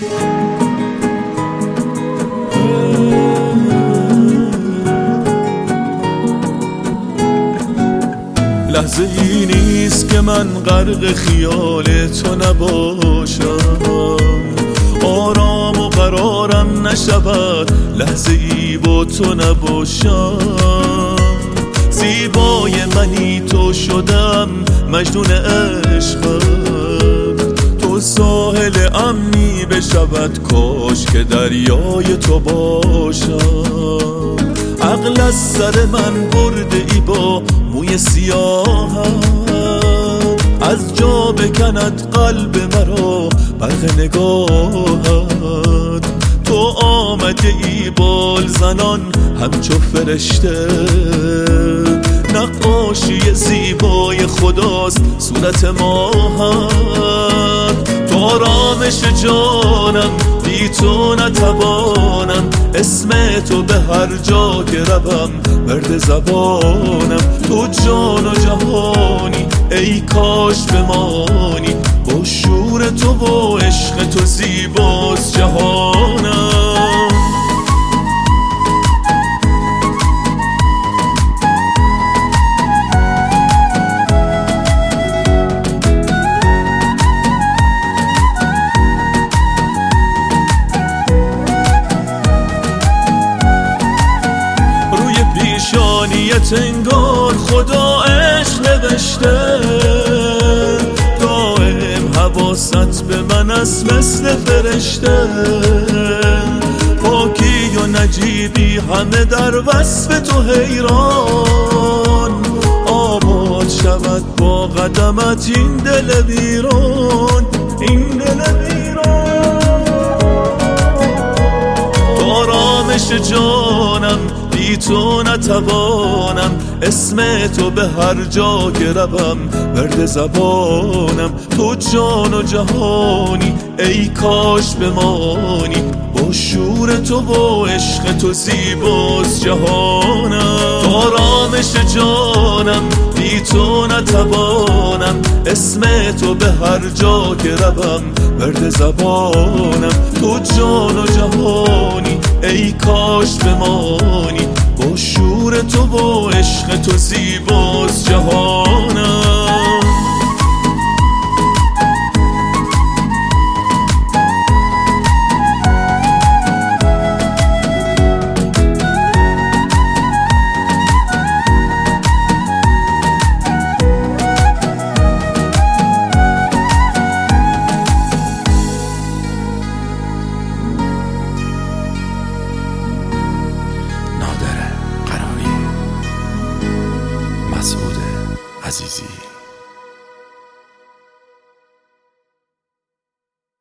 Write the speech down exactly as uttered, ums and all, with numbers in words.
لحظه ای نیست که من غرق خیال تو نباشم، آرام و قرارم نشود لحظه ای با تو نباشم. زیبای منی تو شدم مجنون عشقم، تو ساحل امنی بشود کاش که دریای تو باشم. عقل از سر من برده ای با موی سیاهم، از جا بکند قلب مرا برق نگاهت. تو آمده ای بال زنان همچو فرشته، نقاشی زیبای خداست صورت ماهت. تو آرامش جانم بی تو نتوانم، اسم تو به هر جا که روم ورد زبانم. تو جان و جهانی ای کاش بمانی، با شور تو و عشق تو زیباست جهانم. پیشانیت انگار خدا عشق نوشته، دائم حواست به من است مثل فرشته. پاکی و نجیبی همه در وصف تو حیران، آباد شود با قدمت این دل ویران، این دل ویران. تو آرامش جانم بی تو نتوانم، اسم تو به هر جا که روم ورد زبانم. تو جان و جهانی ای کاش بمانی، با شور تو و عشق تو زیباست جهانم. تو آرامش جانم بی تو نتوانم، اسم تو به هر جا که روم ورد زبانم. تو جان و جهانی ای کاش بمانی، با شور تو و عشق تو زیباست جهانم. مسعود عزیزی.